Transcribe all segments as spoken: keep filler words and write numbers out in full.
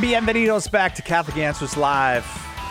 Bienvenidos back to Catholic Answers Live.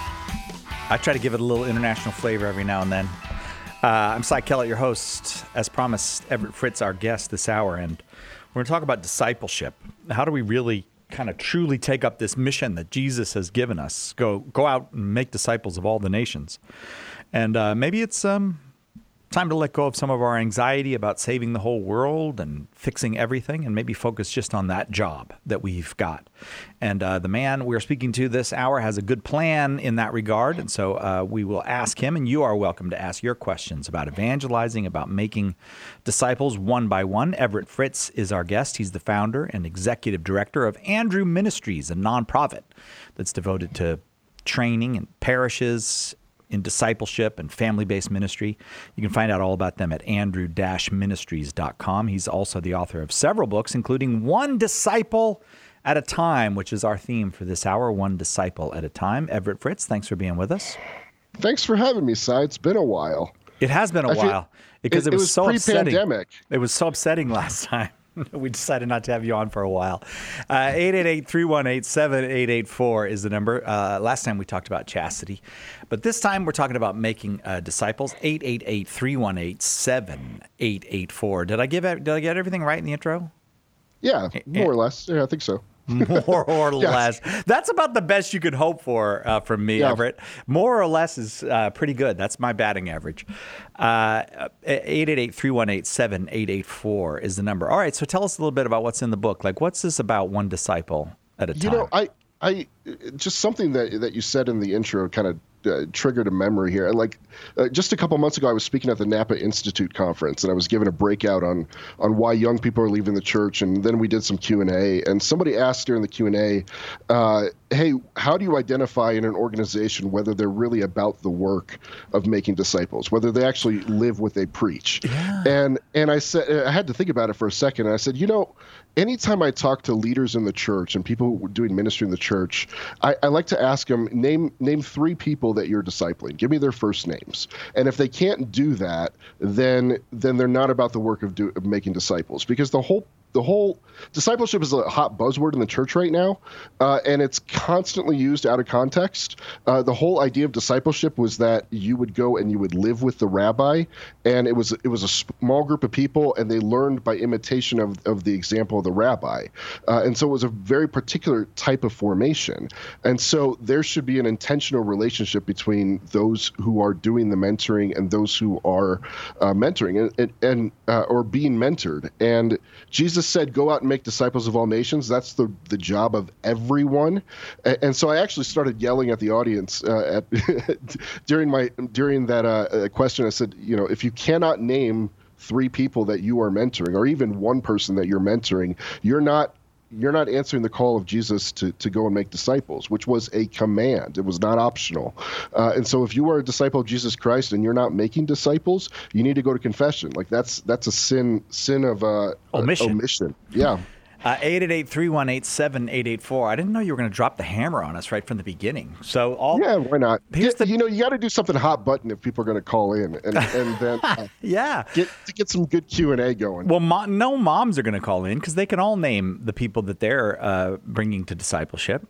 I try to give it a little international flavor every now and then. Uh, I'm Cy Kellett, your host. As promised, Everett Fritz, our guest this hour, and we're going to talk about discipleship. How do we really kind of truly take up this mission that Jesus has given us? Go go out and make disciples of all the nations. And uh, maybe it's um, time to let go of some of our anxiety about saving the whole world and fixing everything, and maybe focus just on that job that we've got. And uh, the man we're speaking to this hour has a good plan in that regard. And so uh, we will ask him, and you are welcome to ask your questions about evangelizing, about making disciples one by one. Everett Fritz is our guest. He's the founder and executive director of Andrew Ministries, a nonprofit that's devoted to training in parishes, in discipleship and family-based ministry. You can find out all about them at andrew dash ministries dot com. He's also the author of several books, including One Disciple at a Time, which is our theme for this hour, One Disciple at a Time. Everett Fritz, thanks for being with us. Thanks for having me, Cy. It's been a while. It has been a I while because it, it, was, it was so upsetting. pre-pandemic. It was so upsetting last time. We decided not to have you on for a while. Uh, eight eight eight, three one eight, seven eight eight four is the number. Uh, last time we talked about chastity, but this time we're talking about making uh, disciples. eight eight eight, three one eight, seven eight eight four. Did I give did I get everything right in the intro? Yeah, more or less. Yeah, I think so. More or Yes. less. That's about the best you could hope for uh, from me, Yeah. Everett. More or less is uh, pretty good. That's my batting average. Uh, eight eight eight, three one eight, seven eight eight four is the number. All right, so tell us a little bit about what's in the book. Like, what's this about one disciple at a You time? know, I, I, just something that that you said in the intro kind of uh, triggered a memory here. Like, uh, just a couple months ago, I was speaking at the Napa Institute conference, and I was given a breakout on on why young people are leaving the church. And then we did some Q and A, and somebody asked during the Q and A, uh, "Hey, how do you identify in an organization whether they're really about the work of making disciples, whether they actually live what they preach?" Yeah. And and I said, I had to think about it for a second, and I said, you know, anytime I talk to leaders in the church and people who are doing ministry in the church, I, I like to ask them, name name three people that you're discipling. Give me their first names. And if they can't do that, then then they're not about the work of, do, of making disciples. Because the whole the whole discipleship is a hot buzzword in the church right now, uh, and it's constantly used out of context. Uh, the whole idea of discipleship was that you would go and you would live with the rabbi, and it was it was a small group of people, and they learned by imitation of, of the example of the rabbi. Uh, and so it was a very particular type of formation. And so there should be an intentional relationship between those who are doing the mentoring and those who are uh, mentoring and, and, and uh, or being mentored. And Jesus said, go out and make disciples of all nations. That's the, the job of everyone. And, and so I actually started yelling at the audience uh, at during my during that uh, question. I said, you know, if you cannot name three people that you are mentoring, or even one person that you're mentoring, you're not you're not answering the call of Jesus to, to go and make disciples, which was a command. It was not optional. Uh, and so if you are a disciple of Jesus Christ and you're not making disciples, you need to go to confession. Like that's that's a sin sin of uh, Omission. Uh, omission. Yeah. Uh, eight eight eight, three one eight, seven eight eight four. I didn't know you were going to drop the hammer on us right from the beginning. So all Yeah, why not? Here's Get- the- you know, you got to do something hot button if people are going to call in, and and then uh, yeah. get to get some good Q and A going. Well, mo- no moms are going to call in because they can all name the people that they're uh, bringing to discipleship.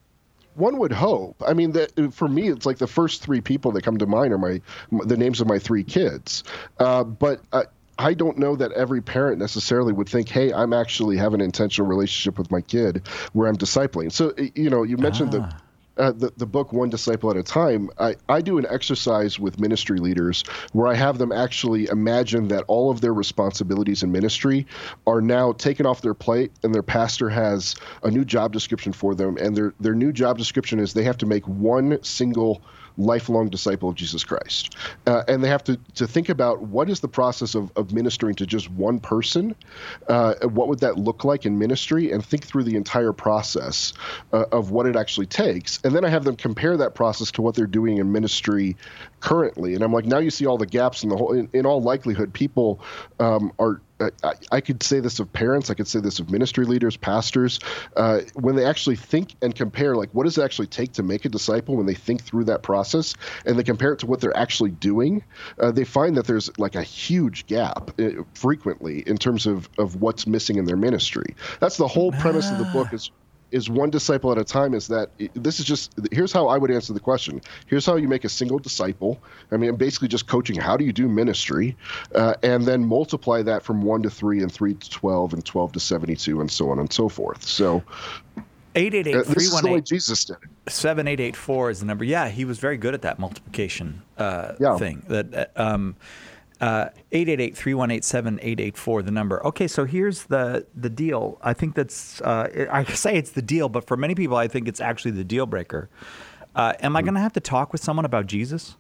One would hope. I mean, that for me, it's like the first three people that come to mind are my the names of my three kids. Uh, but uh, I don't know that every parent necessarily would think, hey, I'm actually having an intentional relationship with my kid where I'm discipling. So, you know, you mentioned Ah. the Uh, the, the book One Disciple at a Time. I, I do an exercise with ministry leaders where I have them actually imagine that all of their responsibilities in ministry are now taken off their plate, and their pastor has a new job description for them. And their, their new job description is they have to make one single lifelong disciple of Jesus Christ. Uh, and they have to, to think about what is the process of, of ministering to just one person, uh, what would that look like in ministry, and think through the entire process uh, of what it actually takes. And then I have them compare that process to what they're doing in ministry currently. And I'm like, now you see all the gaps in the whole, in, in all likelihood, people um, are, I, I could say this of parents, I could say this of ministry leaders, pastors, uh, when they actually think and compare, like, what does it actually take to make a disciple, when they think through that process and they compare it to what they're actually doing, uh, they find that there's like a huge gap uh, frequently in terms of, of what's missing in their ministry. That's the whole premise of the book is, is one disciple at a time is that this is just, here's how I would answer the question. Here's how you make a single disciple. I mean, I'm basically just coaching how do you do ministry, uh, and then multiply that from one to three and three to twelve and twelve to seventy-two and so on and so forth. So eight eight eight, three one eight, Jesus did it. seven eight eight four is the number. Yeah, he was very good at that multiplication uh, yeah. thing. That um, uh, eight eight eight, three one eight, seven eight eight four, the number. Okay, so here's the the deal. I think that's, uh, I say it's the deal, but for many people, I think it's actually the deal breaker. Uh, am I going to have to talk with someone about Jesus?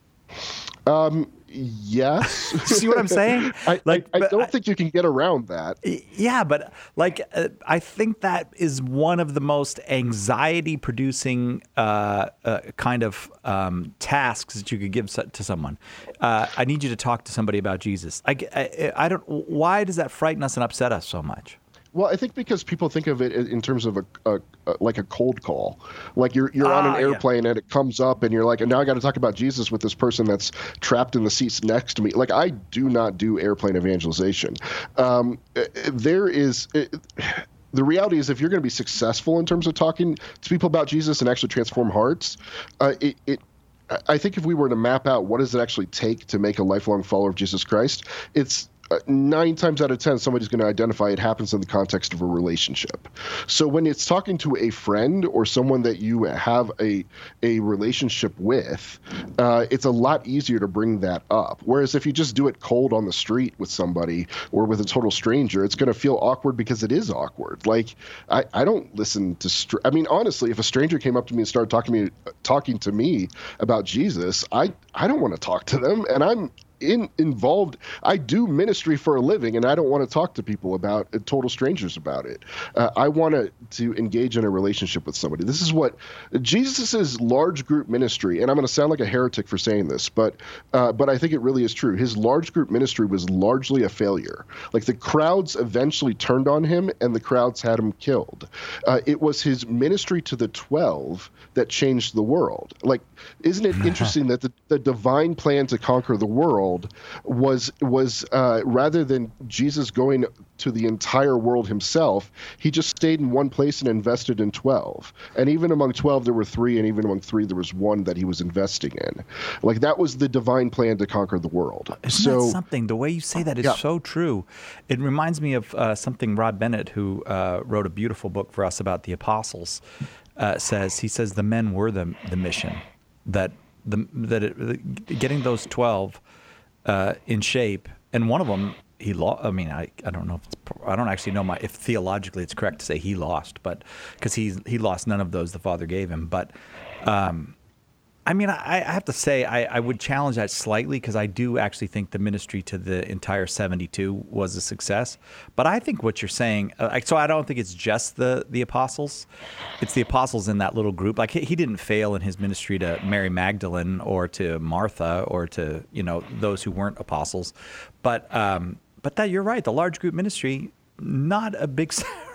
Um, yes. See what I'm saying? I, like, I, I don't I, think you can get around that. Yeah, but like, uh, I think that is one of the most anxiety-producing uh, uh, kind of um, tasks that you could give to someone. Uh, I need you to talk to somebody about Jesus. I, I, I don't. Why does that frighten us and upset us so much? Well, I think because people think of it in terms of a, a, a like a cold call, like you're you're ah, on an airplane yeah. and it comes up and you're like, and now I got to talk about Jesus with this person that's trapped in the seats next to me. Like I do not do airplane evangelization. Um, there is. It, The reality is, if you're going to be successful in terms of talking to people about Jesus and actually transform hearts, uh, it, it I think if we were to map out what does it actually take to make a lifelong follower of Jesus Christ, it's Uh, nine times out of ten, somebody's going to identify it happens in the context of a relationship. So when it's talking to a friend or someone that you have a a relationship with, uh, it's a lot easier to bring that up. Whereas if you just do it cold on the street with somebody or with a total stranger, it's going to feel awkward because it is awkward. Like I, I don't listen to. Str- I mean, honestly, if a stranger came up to me and started talking to me, talking to me about Jesus, I I don't want to talk to them, and I'm. In, involved. I do ministry for a living, and I don't want to talk to people about uh, total strangers about it. Uh, I want to to engage in a relationship with somebody. This is what Jesus's large group ministry, and I'm going to sound like a heretic for saying this, but uh, but I think it really is true. His large group ministry was largely a failure. Like the crowds eventually turned on him, and the crowds had him killed. Uh, it was his ministry to the twelve that changed the world. Like, isn't it interesting that the, the divine plan to conquer the world was was uh, rather than Jesus going to the entire world himself, he just stayed in one place and invested in twelve. And even among twelve, there were three, and even among three, there was one that he was investing in. Like that was the divine plan to conquer the world. Isn't so, that something? The way you say that is yeah. so true. It reminds me of uh, something Rod Bennett, who uh, wrote a beautiful book for us about the apostles, uh, says. He says the men were the the mission, that the that it, getting those twelve Uh, in shape, and one of them he lost. I mean, I, I don't know if it's, I don't actually know my if theologically it's correct to say he lost, but because he he lost none of those the Father gave him. But um, I mean, I, I have to say I, I would challenge that slightly because I do actually think the ministry to the entire seventy-two was a success. But I think what you're saying, uh, so I don't think it's just the the apostles. It's the apostles in that little group. Like he, he didn't fail in his ministry to Mary Magdalene or to Martha or to, you know, those who weren't apostles. But um, but that you're right. The large group ministry, not a big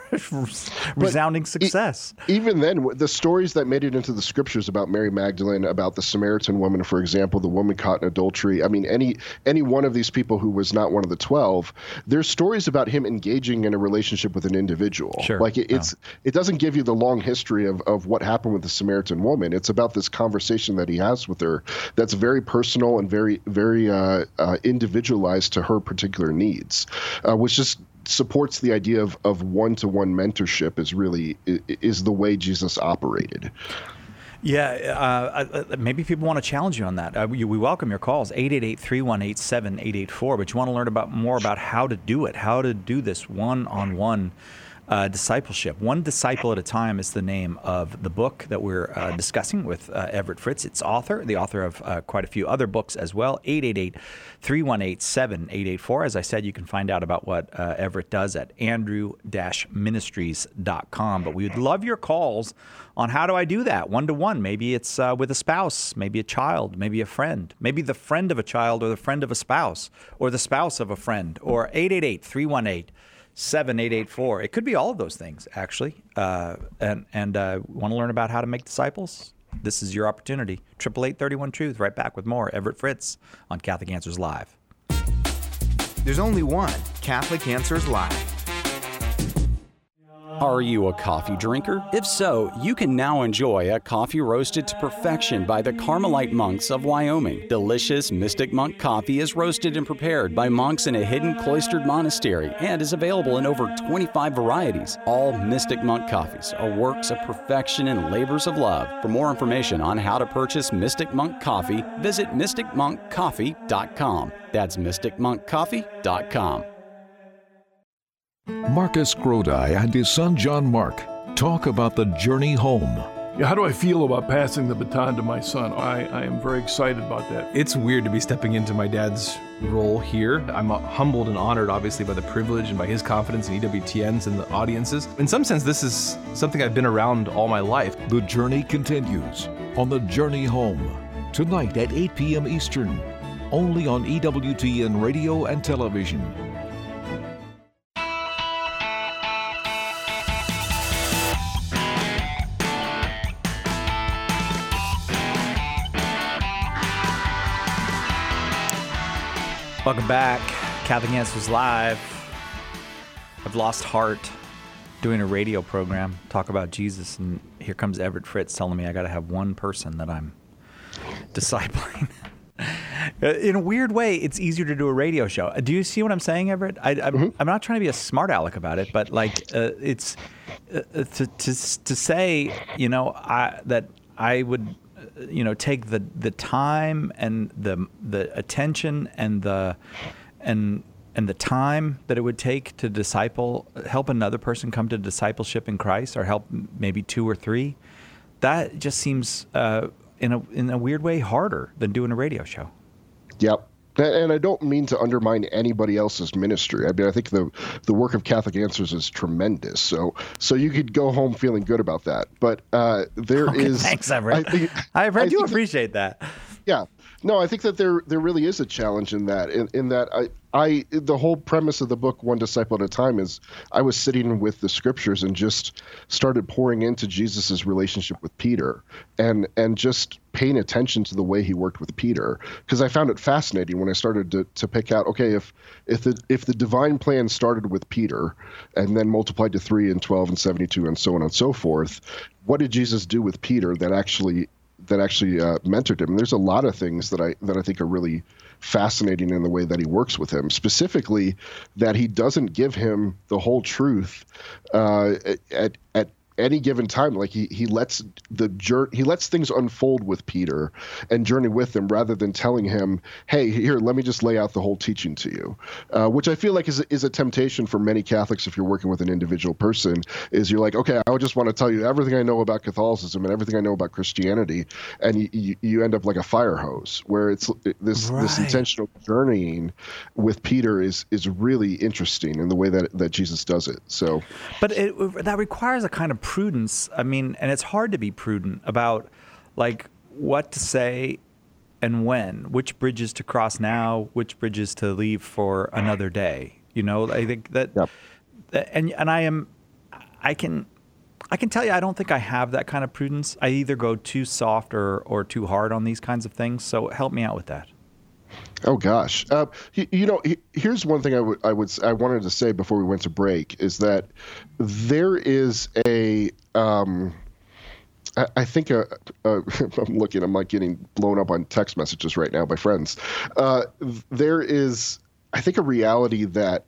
resounding success. E- even then, the stories that made it into the scriptures about Mary Magdalene, about the Samaritan woman, for example, the woman caught in adultery. I mean, any any one of these people who was not one of the twelve, there's stories about him engaging in a relationship with an individual. Sure. Like it, it's no. it doesn't give you the long history of, of what happened with the Samaritan woman. It's about this conversation that he has with her that's very personal and very very uh, uh, individualized to her particular needs, uh, which just supports the idea of, of one-to-one mentorship is really is the way Jesus operated. Yeah, uh, maybe people want to challenge you on that. Uh, we, we welcome your calls, eight eight eight, three one eight, seven eight eight four, but you want to learn about more about how to do it, how to do this one-on-one Uh, discipleship. One disciple at a time is the name of the book that we're uh, discussing with uh, Everett Fritz. Its author, the author of uh, quite a few other books as well, eight eight eight, three one eight, seven eight eight four. As I said, you can find out about what uh, Everett does at andrew dash ministries dot com. But we would love your calls on how do I do that, one-to-one. Maybe it's uh, with a spouse, maybe a child, maybe a friend, maybe the friend of a child or the friend of a spouse or the spouse of a friend, or eight eight eight, three one eight, seven eight eight four. It could be all of those things, actually. Uh, and and uh, want to learn about how to make disciples? This is your opportunity. eight eight eight, three one, truth. Right back with more Everett Fritz on Catholic Answers Live. There's only one Catholic Answers Live. Are you a coffee drinker? If so, you can now enjoy a coffee roasted to perfection by the Carmelite monks of Wyoming. Delicious Mystic Monk coffee is roasted and prepared by monks in a hidden cloistered monastery and is available in over twenty-five varieties. All Mystic Monk coffees are works of perfection and labors of love. For more information on how to purchase Mystic Monk coffee, visit mystic monk coffee dot com. That's mystic monk coffee dot com. Marcus Grodi and his son John Mark talk about the journey home. Yeah, how do I feel about passing the baton to my son? I, I am very excited about that. It's weird to be stepping into my dad's role here. I'm humbled and honored, obviously, by the privilege and by his confidence in E W T Ns and the audiences. In some sense, this is something I've been around all my life. The journey continues on The Journey Home, tonight at eight p.m. Eastern, only on E W T N Radio and Television. Welcome back. Catholic Answers Live. I've lost heart doing a radio program, talk about Jesus, and here comes Everett Fritz telling me I got to have one person that I'm discipling. In a weird way, it's easier to do a radio show. Do you see what I'm saying, Everett? I, I'm, mm-hmm. I'm not trying to be a smart aleck about it, but like uh, it's uh, to, to to say, you know, I, that I would. you know, take the, the time and the the attention and the and and the time that it would take to disciple, help another person come to discipleship in Christ, or help maybe two or three. That just seems uh, in a in a weird way harder than doing a radio show. Yep. And I don't mean to undermine anybody else's ministry. I mean, I think the the work of Catholic Answers is tremendous. So so you could go home feeling good about that. But uh, there okay, is. Thanks, Everett. I, think, I've heard I you appreciate that, that. Yeah. No, I think that there there really is a challenge in that. In, in that I I the whole premise of the book One Disciple at a Time is I was sitting with the scriptures and just started pouring into Jesus's relationship with Peter and and just paying attention to the way he worked with Peter, because I found it fascinating when I started to, to pick out, okay, if if the if the divine plan started with Peter and then multiplied to three and twelve and seventy-two and so on and so forth, what did Jesus do with Peter that actually that actually uh, mentored him? And there's a lot of things that I that I think are really fascinating in the way that he works with him, specifically that he doesn't give him the whole truth uh, at at any given time. Like he he lets the jour- he lets things unfold with Peter and journey with him, rather than telling him, hey, here, let me just lay out the whole teaching to you, uh, which I feel like is is a temptation for many Catholics. If you're working with an individual person, is you're like, okay, I just want to tell you everything I know about Catholicism and everything I know about Christianity, and you, you, you end up like a fire hose, where it's this right. this intentional journeying with Peter is is really interesting in the way that that Jesus does it. So, but it, that requires a kind of prudence. I mean, and it's hard to be prudent about like what to say and when, which bridges to cross now, which bridges to leave for another day. You know, I think that, yep. and and I am, I can, I can tell you, I don't think I have that kind of prudence. I either go too soft or or too hard on these kinds of things. So help me out with that. Oh gosh, uh, you, you know, here's one thing I would I would I wanted to say before we went to break is that there is a um, I, I think a, a I'm looking I'm like getting blown up on text messages right now by friends. Uh, there is I think a reality that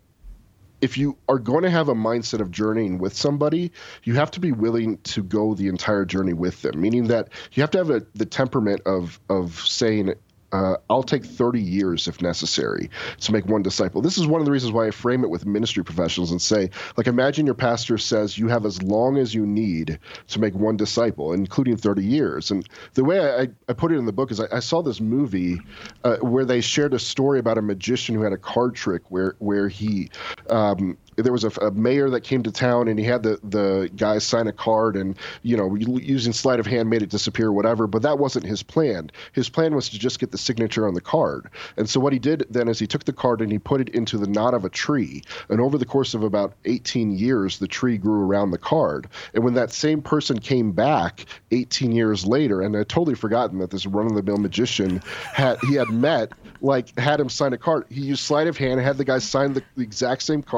if you are going to have a mindset of journeying with somebody, you have to be willing to go the entire journey with them. Meaning that you have to have a, the temperament of of saying, Uh, I'll take thirty years if necessary to make one disciple. This is one of the reasons why I frame it with ministry professionals and say, like, imagine your pastor says you have as long as you need to make one disciple, including thirty years. And the way I, I put it in the book is I, I saw this movie uh, where they shared a story about a magician who had a card trick where, where he um, there was a, a mayor that came to town and he had the, the guy sign a card and, you know, using sleight of hand made it disappear or whatever, but that wasn't his plan. His plan was to just get the signature on the card. And so what he did then is he took the card and he put it into the knot of a tree. And over the course of about eighteen years, the tree grew around the card. And when that same person came back eighteen years later, and I'd totally forgotten that this run-of-the-mill magician had he had met, like had him sign a card. He used sleight of hand, had the guy sign the, the exact same card,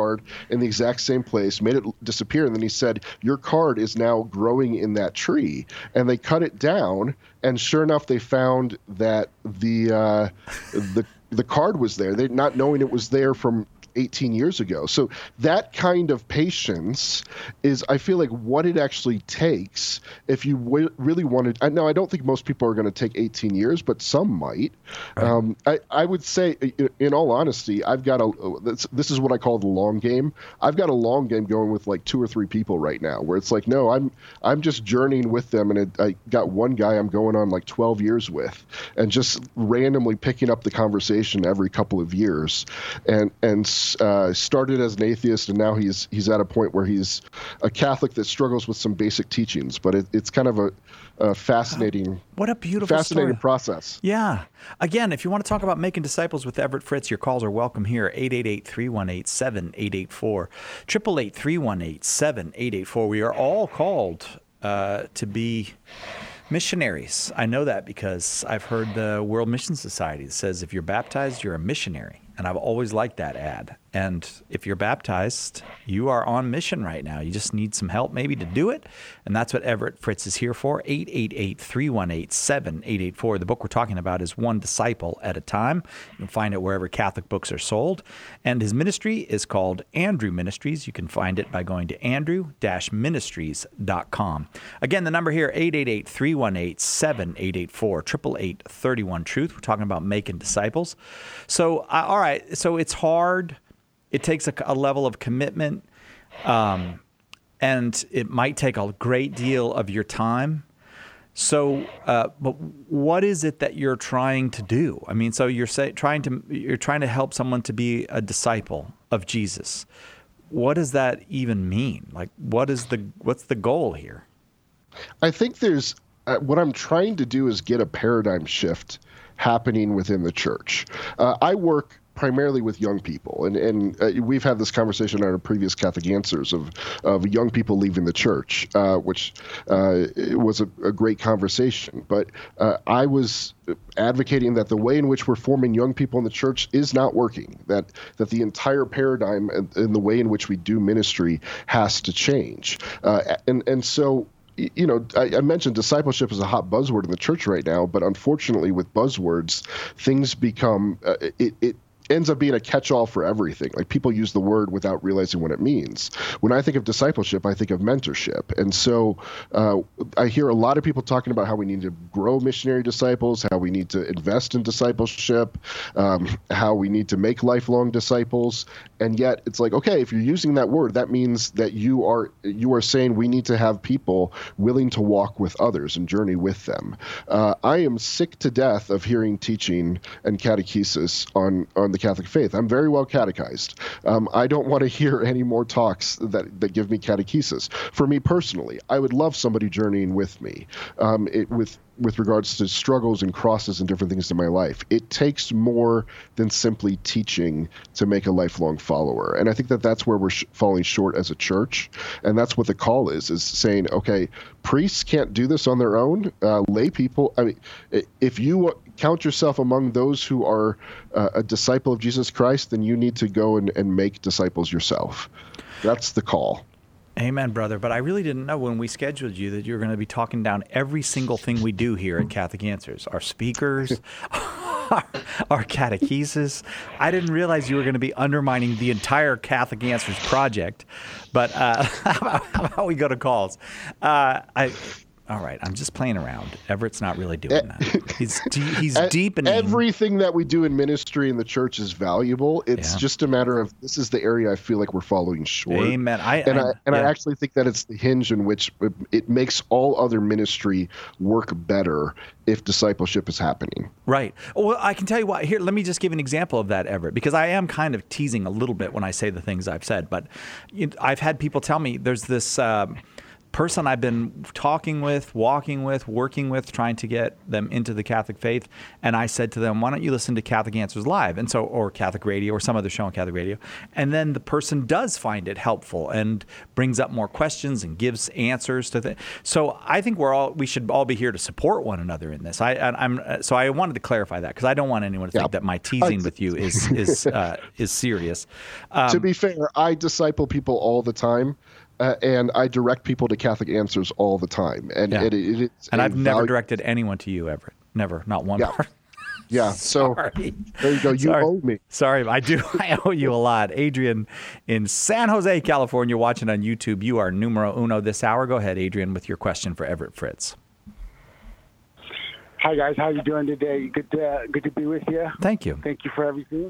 in the exact same place, made it disappear, and then he said, your card is now growing in that tree. And they cut it down, and sure enough, they found that the uh, the the card was there. They not knowing it was there from eighteen years ago. So that kind of patience is, I feel like, what it actually takes if you w- really wanted. I know I don't think most people are going to take eighteen years, but some might. Right. Um, I, I would say, in all honesty, I've got a. This, this is what I call the long game. I've got a long game going with like two or three people right now, where it's like, no, I'm I'm just journeying with them, and it, I got one guy I'm going on like twelve years with, and just randomly picking up the conversation every couple of years, and and. Uh, started as an atheist, and now he's he's at a point where he's a Catholic that struggles with some basic teachings. But it, it's kind of a, a fascinating, oh, what a beautiful, fascinating story. process. Yeah. Again, if you want to talk about making disciples with Everett Fritz, your calls are welcome here. eight eight eight, three one eight, seven eight eight four, eight eight eight, three one eight, seven eight eight four. We are all called uh, to be missionaries. I know that because I've heard the World Mission Society says if you're baptized, you're a missionary. And I've always liked that ad. And if you're baptized, you are on mission right now. You just need some help maybe to do it. And that's what Everett Fritz is here for. eight eight eight, three one eight, seven eight eight four. The book we're talking about is One Disciple at a Time. You can find it wherever Catholic books are sold. And his ministry is called Andrew Ministries. You can find it by going to andrew dash ministries dot com. Again, the number here, eight eight eight, three one eight, seven eight eight four, eight eight eight, three one, truth. We're talking about making disciples. So, uh, all right. So it's hard. It takes a, a level of commitment, um, and it might take a great deal of your time. So, uh, but what is it that you're trying to do? I mean, so you're say, trying to you're trying to help someone to be a disciple of Jesus. What does that even mean? Like, what is the what's the goal here? I think there's uh, what I'm trying to do is get a paradigm shift happening within the church. Uh, I work primarily with young people, and and uh, we've had this conversation on our previous Catholic Answers of of young people leaving the church, uh, which uh, was a, a great conversation. But uh, I was advocating that the way in which we're forming young people in the church is not working. That that the entire paradigm and, and the way in which we do ministry has to change. Uh, and and so. You know, I, I mentioned discipleship is a hot buzzword in the church right now, but unfortunately with buzzwords, things become, uh, it, it ends up being a catch-all for everything. Like, people use the word without realizing what it means. When I think of discipleship, I think of mentorship. And so uh, I hear a lot of people talking about how we need to grow missionary disciples, how we need to invest in discipleship, um, how we need to make lifelong disciples. And yet it's like, okay, if you're using that word, that means that you are you are saying we need to have people willing to walk with others and journey with them. Uh, I am sick to death of hearing teaching and catechesis on, on the Catholic faith. I'm very well catechized. Um, I don't want to hear any more talks that, that give me catechesis. For me personally, I would love somebody journeying with me um, it, with with regards to struggles and crosses and different things in my life. It takes more than simply teaching to make a lifelong follower. And I think that that's where we're sh- falling short as a church. And that's what the call is, is saying, okay, priests can't do this on their own. Uh, lay people, I mean, if you count yourself among those who are uh, a disciple of Jesus Christ, then you need to go and, and make disciples yourself. That's the call. Amen, brother. But I really didn't know when we scheduled you that you were going to be talking down every single thing we do here at Catholic Answers. Our speakers, our, our catechesis. I didn't realize you were going to be undermining the entire Catholic Answers project. But uh, how, about, how about we go to calls? Uh, I... All right, I'm just playing around. Everett's not really doing that. He's he's deepening. Everything that we do in ministry in the church is valuable. It's yeah. just a matter of this is the area I feel like we're falling short. Amen. I, and I, I and yeah. I actually think that it's the hinge in which it makes all other ministry work better if discipleship is happening. Right. Well, I can tell you what. Here, let me just give an example of that, Everett, because I am kind of teasing a little bit when I say the things I've said. But you know, I've had people tell me there's this. Um, person I've been talking with, walking with, working with, trying to get them into the Catholic faith. And I said to them, why don't you listen to Catholic Answers Live? And so, or Catholic Radio or some other show on Catholic Radio. And then the person does find it helpful and brings up more questions and gives answers to things. So I think we're all, we should all be here to support one another in this. I, I'm, so I wanted to clarify that because I don't want anyone to think Yeah. that my teasing with you is, is, uh, is serious. Um, to be fair, I disciple people all the time. Uh, and I direct people to Catholic Answers all the time, and Yeah. it, it, it's and a I've never value- directed anyone to you, Everett. Never, not one Yeah. part. Yeah, so Sorry. there you go. You Sorry. owe me. Sorry, I do. I owe you a lot. Adrian in San Jose, California, watching on YouTube. You are numero uno this hour. Go ahead, Adrian, with your question for Everett Fritz. Hi guys, how you doing today? Good, to, good to be with you. Thank you. Thank you for everything.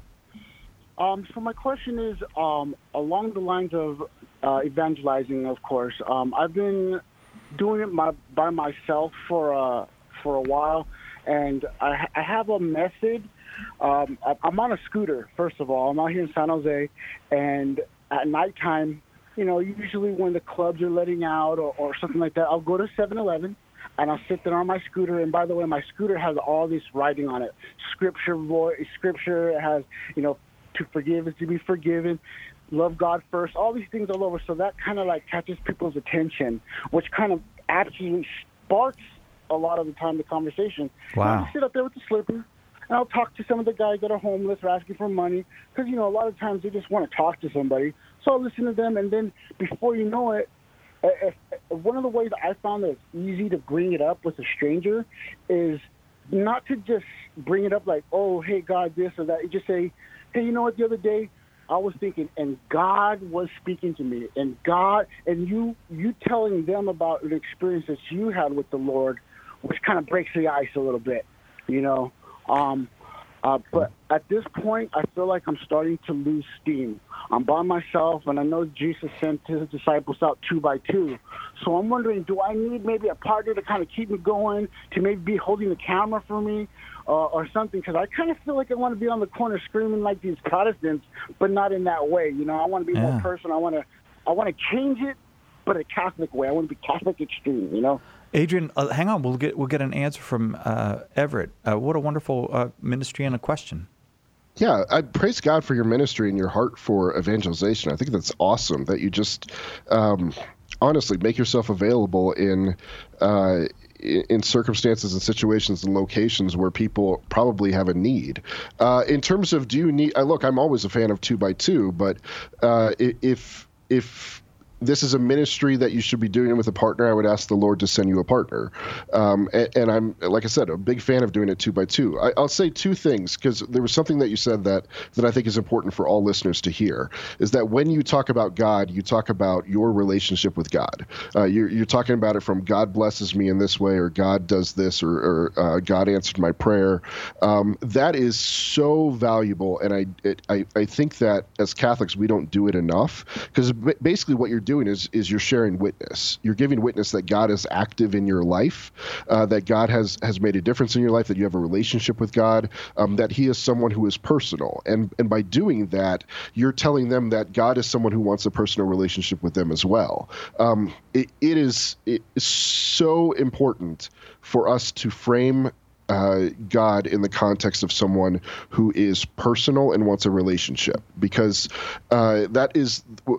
Um, so my question is um, along the lines of uh, evangelizing, of course. Um, I've been doing it my, by myself for uh, for a while, and I, I have a method. Um, I, I'm on a scooter, first of all. I'm out here in San Jose, and at nighttime, you know, usually when the clubs are letting out or, or something like that, I'll go to seven eleven. And I'll sit there on my scooter. And by the way, my scooter has all this writing on it. Scripture, voice, scripture. It has, you know, to forgive is to be forgiven. Love God first. All these things all over. So that kind of like catches people's attention, which kind of absolutely sparks a lot of the time the conversation. Wow. And I'll sit up there with the slipper, and I'll talk to some of the guys that are homeless or asking for money. Because, you know, a lot of times they just want to talk to somebody. So I'll listen to them. And then before you know it, If, if one of the ways I found that it's easy to bring it up with a stranger is not to just bring it up like, oh, hey, God, this or that. You just say, hey, you know what, the other day I was thinking, and God was speaking to me, and God, and you you telling them about an experience that you had with the Lord, which kind of breaks the ice a little bit, you know. Um, uh, but at this point, I feel like I'm starting to lose steam. I'm by myself, and I know Jesus sent his disciples out two by two. So I'm wondering, do I need maybe a partner to kind of keep me going, to maybe be holding the camera for me uh, or something? Because I kind of feel like I want to be on the corner screaming like these Protestants, but not in that way. You know, I want to be Yeah. more personal. I want to, I want to change it, but a Catholic way. I want to be Catholic extreme, you know? Adrian, uh, hang on. We'll get we'll get an answer from uh, Everett. Uh, what a wonderful uh, ministry and a question. Yeah, I praise God for your ministry and your heart for evangelization. I think that's awesome that you just um, honestly make yourself available in uh, in circumstances and situations and locations where people probably have a need. Uh, in terms of, do you need? I look, I'm always a fan of two by two, but uh, if if this is a ministry that you should be doing with a partner, I would ask the Lord to send you a partner. Um, and, and I'm, like I said, a big fan of doing it two by two. I, I'll say two things, because there was something that you said that, that I think is important for all listeners to hear, is that when you talk about God, you talk about your relationship with God. Uh, you're, you're talking about it from God blesses me in this way, or God does this, or, or uh, God answered my prayer. Um, that is so valuable. And I, it, I, I think that as Catholics, we don't do it enough, because basically what you're doing is is you're sharing witness. You're giving witness that God is active in your life, uh, that God has has made a difference in your life, that you have a relationship with God, um, that He is someone who is personal. And and by doing that, you're telling them that God is someone who wants a personal relationship with them as well. Um, it, it is it is so important for us to frame Uh, God in the context of someone who is personal and wants a relationship, because uh, that is.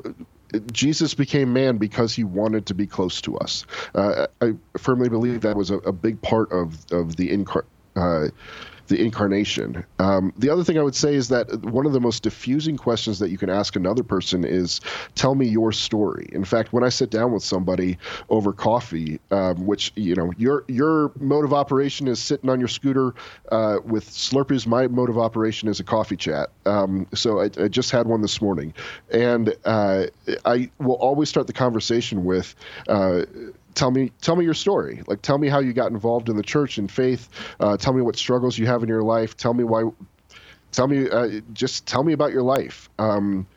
Jesus became man because he wanted to be close to us. Uh, I firmly believe that was a, a big part of of the incar- uh, the incarnation. Um, the other thing I would say is that one of the most diffusing questions that you can ask another person is, tell me your story. In fact, when I sit down with somebody over coffee, um, which, you know, your your mode of operation is sitting on your scooter uh, with Slurpees, my mode of operation is a coffee chat. Um, so I, I just had one this morning. And uh, I will always start the conversation with, uh, Tell me, tell me your story. Like, tell me how you got involved in the church and faith. Uh, tell me what struggles you have in your life. Tell me why. Tell me, uh, just tell me about your life. Um,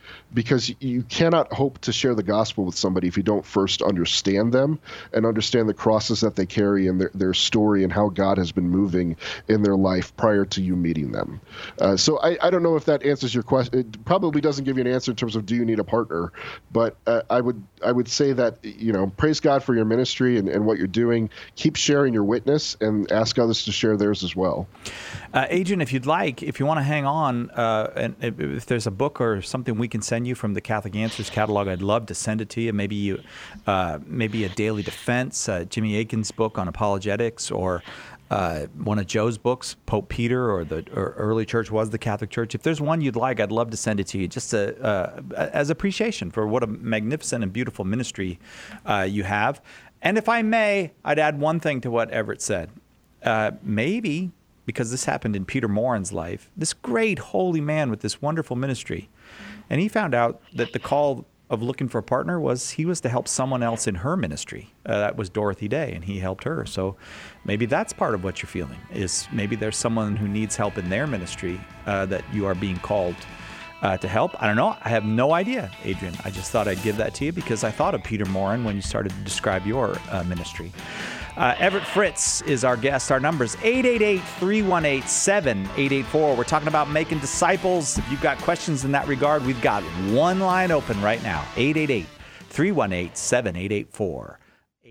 because you cannot hope to share the gospel with somebody if you don't first understand them and understand the crosses that they carry and their, their story and how God has been moving in their life prior to you meeting them. Uh, so I, I don't know if that answers your question. It probably doesn't give you an answer in terms of do you need a partner, but uh, I would I would say that, you know, praise God for your ministry and, and what you're doing. Keep sharing your witness and ask others to share theirs as well. Uh, Adrian, if you'd like, if you want to hang on, uh, and if, if there's a book or something we can send you from the Catholic Answers catalog, I'd love to send it to you. Maybe you, uh, maybe a Daily Defense, uh, Jimmy Akin's book on apologetics, or uh, one of Joe's books, Pope Peter, or the or early church was the Catholic Church. If there's one you'd like, I'd love to send it to you, just to, uh, as appreciation for what a magnificent and beautiful ministry uh, you have. And if I may, I'd add one thing to what Everett said. Uh, maybe, because this happened in Peter Morin's life, this great holy man with this wonderful ministry, and he found out that the call of looking for a partner was he was to help someone else in her ministry. Uh, that was Dorothy Day, and he helped her. So maybe that's part of what you're feeling, is maybe there's someone who needs help in their ministry uh, that you are being called Uh, to help. I don't know. I have no idea, Adrian. I just thought I'd give that to you because I thought of Peter Morin when you started to describe your uh, ministry. Uh, Everett Fritz is our guest. Our number is eight eight eight, three one eight, seven eight eight four. We're talking about making disciples. If you've got questions in that regard, we've got one line open right now, eight eight eight, three one eight, seven eight eight four.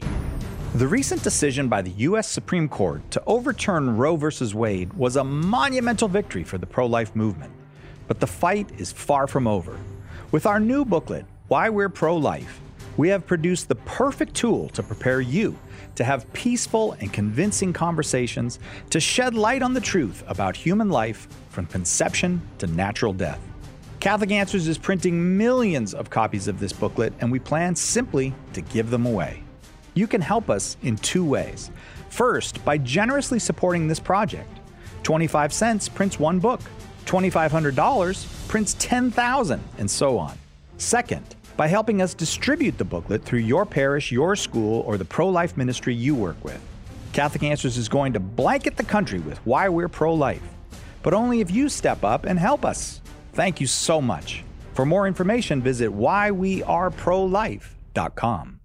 The recent decision by the U S Supreme Court to overturn Roe versus Wade was a monumental victory for the pro-life movement. But the fight is far from over. With our new booklet, Why We're Pro-Life, we have produced the perfect tool to prepare you to have peaceful and convincing conversations to shed light on the truth about human life from conception to natural death. Catholic Answers is printing millions of copies of this booklet, and we plan simply to give them away. You can help us in two ways. First, by generously supporting this project. twenty-five cents prints one book. twenty-five hundred dollars prints ten thousand, and so on. Second, by helping us distribute the booklet through your parish, your school, or the pro-life ministry you work with. Catholic Answers is going to blanket the country with why we're pro-life, but only if you step up and help us. Thank you so much. For more information, visit why we are pro life dot com.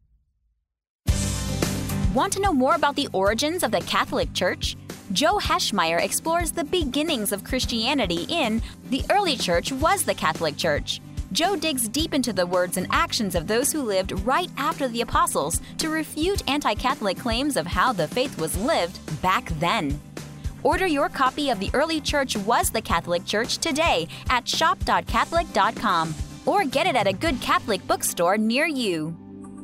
Want to know more about the origins of the Catholic Church? Joe Heschmeyer explores the beginnings of Christianity in The Early Church Was the Catholic Church. Joe digs deep into the words and actions of those who lived right after the apostles to refute anti-Catholic claims of how the faith was lived back then. Order your copy of The Early Church Was the Catholic Church today at shop dot catholic dot com or get it at a good Catholic bookstore near you.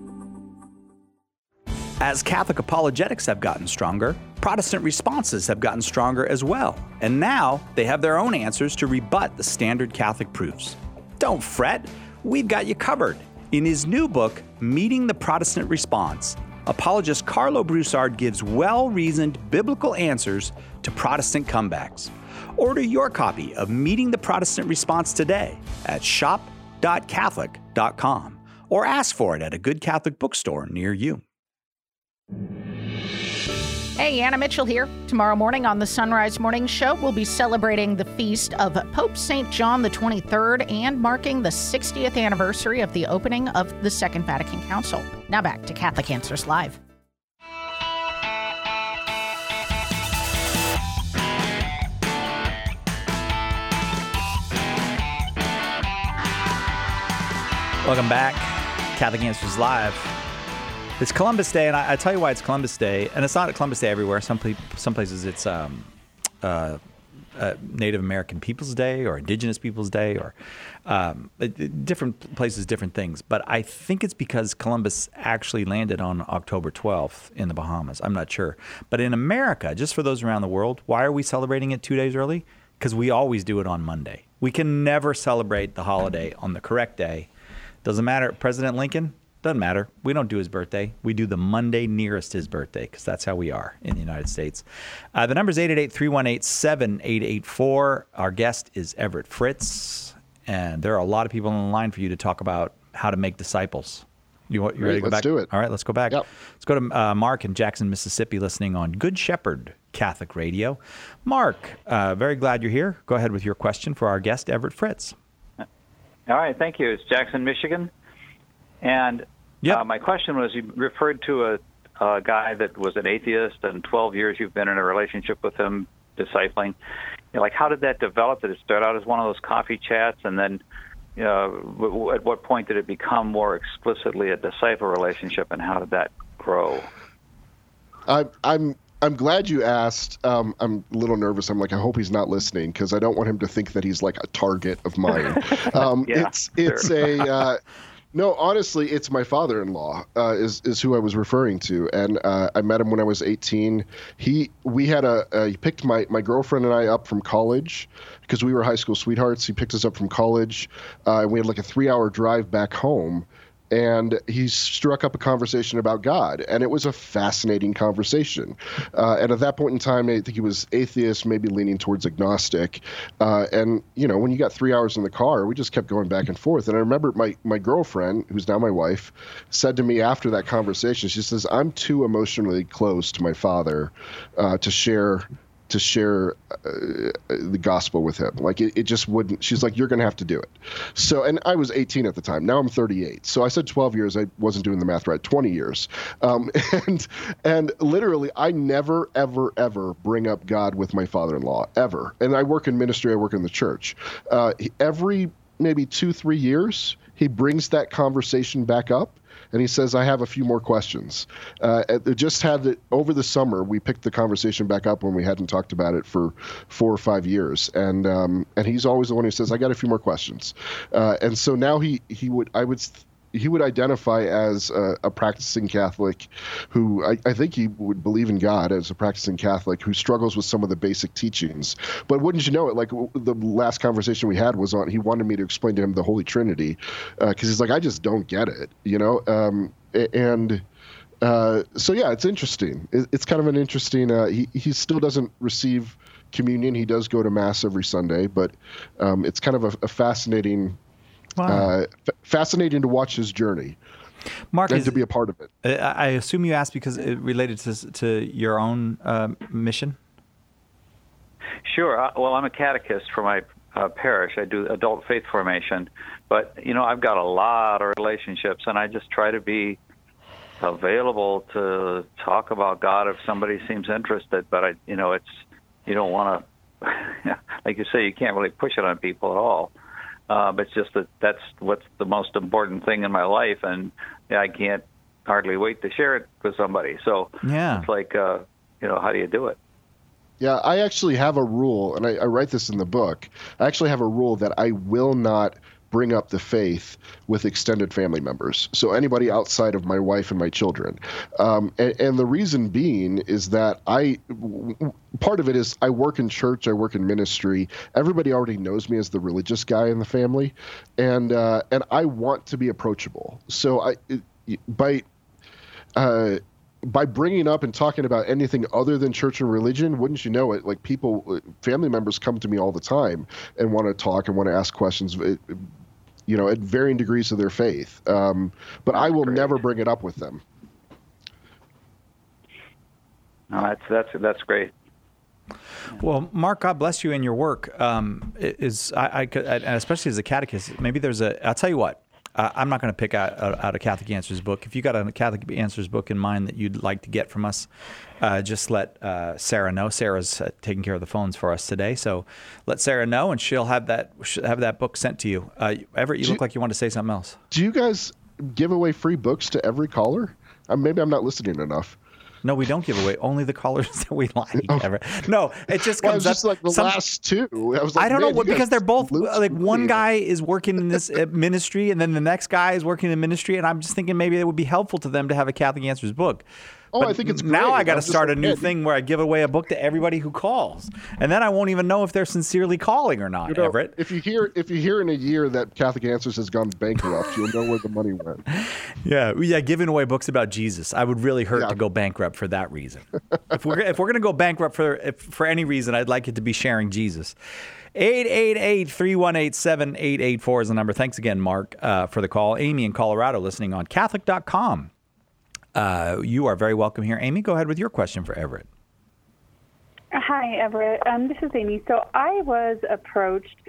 As Catholic apologetics have gotten stronger, Protestant responses have gotten stronger as well. And now they have their own answers to rebut the standard Catholic proofs. Don't fret, we've got you covered. In his new book, Meeting the Protestant Response, apologist Carlo Broussard gives well-reasoned biblical answers to Protestant comebacks. Order your copy of Meeting the Protestant Response today at shop dot catholic dot com or ask for it at a good Catholic bookstore near you. Hey, Anna Mitchell here. Tomorrow morning on the Sunrise Morning Show, we'll be celebrating the feast of Pope Saint John the twenty-third and marking the sixtieth anniversary of the opening of the Second Vatican Council. Now back to Catholic Answers Live. Welcome back. Catholic Answers Live. It's Columbus Day, and I, I tell you why it's Columbus Day, and it's not Columbus Day everywhere. Some pe- some places it's um, uh, uh, Native American Peoples Day or Indigenous Peoples Day, or um, different places, different things. But I think it's because Columbus actually landed on October twelfth in the Bahamas. I'm not sure. But in America, just for those around the world, why are we celebrating it two days early? Because we always do it on Monday. We can never celebrate the holiday on the correct day. Doesn't matter. President Lincoln? Doesn't matter. We don't do his birthday. We do the Monday nearest his birthday because that's how we are in the United States. Uh, the number is eight eight eight, three one eight, seven eight eight four. Our guest is Everett Fritz, and there are a lot of people on the line for you to talk about how to make disciples. You, you ready to go let's back? do it. All right, let's go back. Yep. Let's go to uh, Mark in Jackson, Mississippi, listening on Good Shepherd Catholic Radio. Mark, uh, very glad you're here. Go ahead with your question for our guest, Everett Fritz. All right, thank you. It's Jackson, Michigan. And yep. uh, my question was, you referred to a, a guy that was an atheist, and twelve years you've been in a relationship with him, discipling. You know, like, how did that develop? Did it start out as one of those coffee chats, and then you know, w- w- at what point did it become more explicitly a disciple relationship, and how did that grow? I, I'm I'm glad you asked. Um, I'm a little nervous. I'm like, I hope he's not listening, because I don't want him to think that he's like a target of mine. Um, yeah, it's it's sure. a uh, no. Honestly, it's my father-in-law uh, is is who I was referring to, and uh, I met him when I was eighteen. He we had a uh, he picked my my girlfriend and I up from college because we were high school sweethearts. He picked us up from college. Uh, we had like a three-hour drive back home. And he struck up a conversation about God, and it was a fascinating conversation. Uh, and at that point in time, I think he was atheist, maybe leaning towards agnostic. Uh, and, you know, when you got three hours in the car, we just kept going back and forth. And I remember my, my girlfriend, who's now my wife, said to me after that conversation, she says, I'm too emotionally close to my father uh, to share to share uh, the gospel with him. Like it, it just wouldn't, she's like, you're going to have to do it. So, and I was eighteen at the time. Now I'm thirty-eight. So I said twelve years. I wasn't doing the math right. twenty years. Um, and, and literally I never, ever, ever bring up God with my father-in-law ever. And I work in ministry. I work in the church. Uh, every maybe two, three years, he brings that conversation back up. And he says, I have a few more questions. Uh, it just had it over the summer. We picked the conversation back up when we hadn't talked about it for four or five years. And um, and he's always the one who says, I got a few more questions. Uh, and so now he, he would, I would, he would identify as a, a practicing Catholic who I, I think he would believe in God as a practicing Catholic who struggles with some of the basic teachings. But wouldn't you know it, like the last conversation we had was on, he wanted me to explain to him the Holy Trinity because uh, he's like, I just don't get it, you know? Um, and uh, so, yeah, it's interesting. It, it's kind of an interesting, uh, he, he still doesn't receive communion. He does go to Mass every Sunday, but um, it's kind of a, a fascinating Wow. Uh, f- fascinating to watch his journey, Mark, and is, to be a part of it. I assume you asked because it related to to your own uh, mission. Sure. Uh, well, I'm a catechist for my uh, parish. I do adult faith formation, but you know, I've got a lot of relationships, and I just try to be available to talk about God if somebody seems interested. But I, you know, it's you don't want to, like you say, you can't really push it on people at all. Uh, but it's just that that's what's the most important thing in my life, and yeah, I can't hardly wait to share it with somebody. So yeah. It's like, uh, you know, how do you do it? Yeah, I actually have a rule, and I, I write this in the book. I actually have a rule that I will not bring up the faith with extended family members. So anybody outside of my wife and my children. Um, and, and the reason being is that I, part of it is I work in church, I work in ministry. Everybody already knows me as the religious guy in the family. And, uh, and I want to be approachable. So I, by, uh, by bringing up and talking about anything other than church and religion, wouldn't you know it, like people, family members come to me all the time and want to talk and want to ask questions, you know, at varying degrees of their faith. Um, but I will Great. never bring it up with them. No, that's that's that's great. Well, Mark, God bless you in your work. Um, is I, I could, and especially as a catechist, maybe there's a. I'll tell you what. Uh, I'm not going to pick out, out a Catholic Answers book. If you got a Catholic Answers book in mind that you'd like to get from us, uh, just let uh, Sarah know. Sarah's uh, taking care of the phones for us today, so let Sarah know, and she'll have that she'll have that book sent to you. Uh, Everett, you do look you, like you want to say something else. Do you guys give away free books to every caller? Uh, maybe I'm not listening enough. No, we don't give away. Only the callers that we like. Oh. Ever. No, it just well, comes just up. like the some, last two. I, was like, I don't know because they're both like one me. guy is working in this ministry, and then the next guy is working in ministry, and I'm just thinking maybe it would be helpful to them to have a Catholic Answers book. Oh, but I think it's great. Now I got to start like, a new yeah, thing where I give away a book to everybody who calls, and then I won't even know if they're sincerely calling or not. You know, Everett, if you hear if you hear in a year that Catholic Answers has gone bankrupt, you'll know where the money went. Yeah, yeah, giving away books about Jesus, I would really hurt yeah. to go bankrupt for that reason. if we're if we're gonna go bankrupt for if, for any reason, I'd like it to be sharing Jesus. eight eight eight, three one eight, seven eight eight four is the number. Thanks again, Mark, uh, for the call. Amy in Colorado listening on Catholic dot com. Uh, you are very welcome here. Amy, go ahead with your question for Everett. Hi, Everett. Um, this is Amy. So I was approached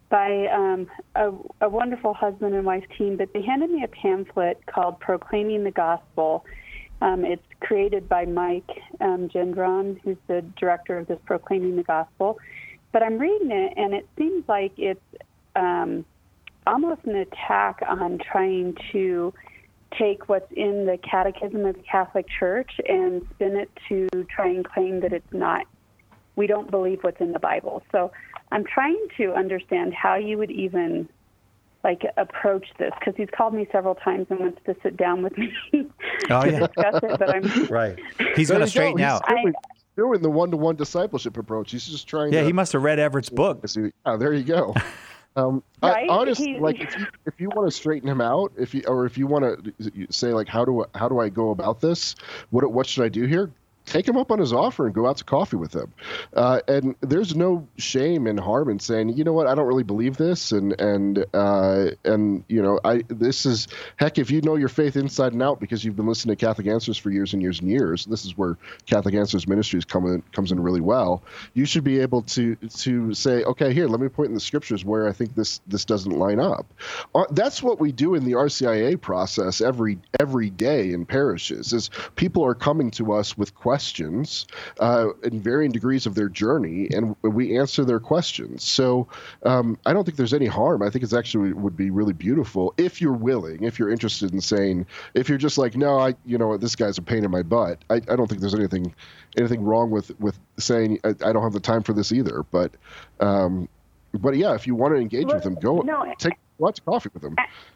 by um, a, a wonderful husband and wife team, but they handed me a pamphlet called Proclaiming the Gospel. Um, it's created by Mike um, Gendron, who's the director of this Proclaiming the Gospel. But I'm reading it, and it seems like it's um, almost an attack on trying to take what's in the Catechism of the Catholic Church and spin it to try and claim that it's not, we don't believe what's in the Bible. So I'm trying to understand how you would even like approach this, because he's called me several times and wants to sit down with me oh, to yeah. discuss it. But I'm right. He's going to straighten He's out. Doing, doing the one-to-one discipleship approach. He's just trying. Yeah, to, he must have read Everett's book. Oh, there you go. Um, right? I, honestly, he, like if you if you want to straighten him out, if you or if you want to say like how do I, how do I go about this? What what should I do here? Take him up on his offer and go out to coffee with him. Uh, and there's no shame and harm in saying, you know what, I don't really believe this. And, and, uh, and, you know, I, this is heck, if you know your faith inside and out, because you've been listening to Catholic Answers for years and years and years, this is where Catholic Answers Ministries come in, comes in really well. You should be able to, to say, okay, here, let me point in the scriptures where I think this, this doesn't line up. Uh, that's what we do in the R C I A process every, every day in parishes is people are coming to us with questions. questions uh, in varying degrees of their journey, and we answer their questions. So um, I don't think there's any harm. I think it's actually would be really beautiful if you're willing, if you're interested in saying, if you're just like, no, I, you know, this guy's a pain in my butt. I, I don't think there's anything anything wrong with with saying I, I don't have the time for this either. But um, but yeah, if you want to engage well, with them, go no, take lots of coffee with them.